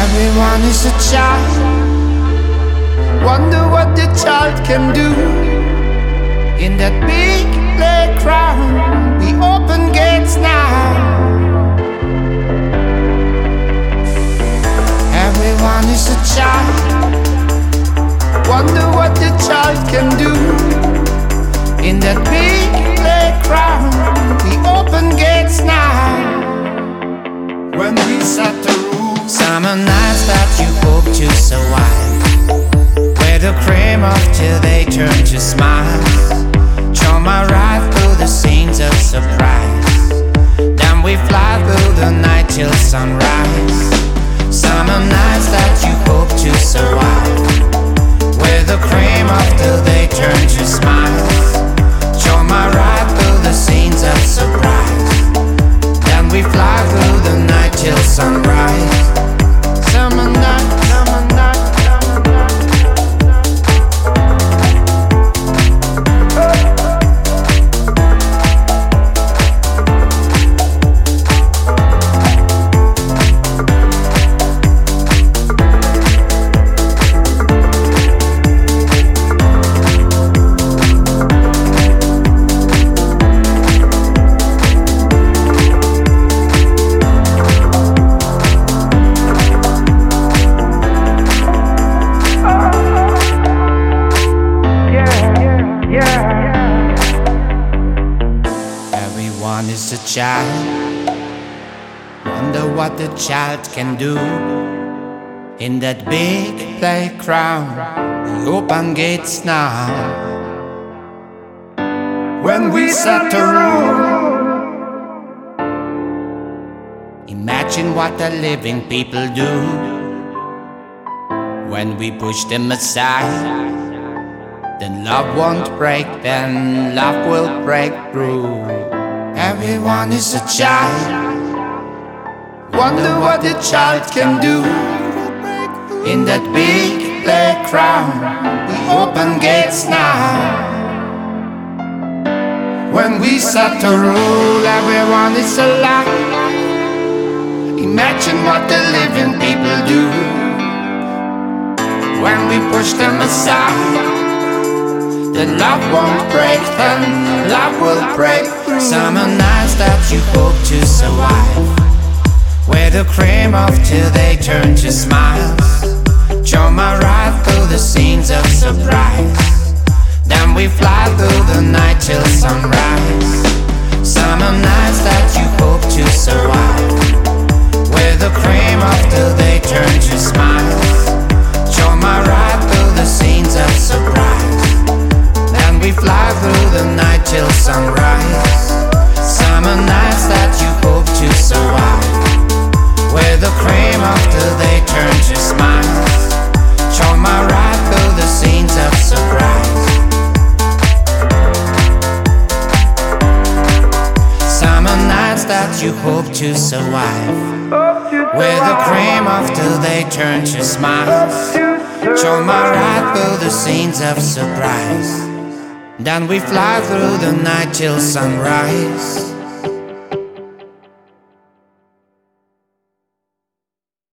Everyone is a child. Wonder what the child can do. In that big playground, we open gates now. Everyone is a child. Wonder what the child can do. In that big playground, we open gates now. When we set the rules, summer nights that you hope to survive, where the cream of till they turn to smiles. Show my ride through the scenes of surprise. Then we fly through the night till sunrise. Summer nights that you hope to survive, where the cream of till they turn to smiles. Show my ride through the scenes of surprise. Then we fly through the night till sunrise. Summer night, summer night, summer night. Everyone is a child. Wonder what the child can do. In that big playground, we open gates now. When we set the rule, imagine what the living people do. When we push them aside, then love won't break, then love will break through. Everyone is a child. Wonder what the child can do. In that big playground, we open gates now. When we set the rule, everyone is alive. Imagine what the living people do. When we push them aside, then love won't break, then love will break through. Summer nights that you hope to survive, where the cream of till they turn to smiles. Show my ride through the scenes of surprise. Then we fly through the night till sunrise. Summer nights that you hope to survive, where the cream of till they turn to smiles. Show my ride through the scenes of surprise. We fly through the night till sunrise. Summer nights that you hope to survive, where the cream of till they turn to smiles. Show my ride through the scenes of surprise. Summer nights that you hope to survive, where the cream of till they turn to smiles. Show my ride through the scenes of surprise. Then we fly through the night till sunrise.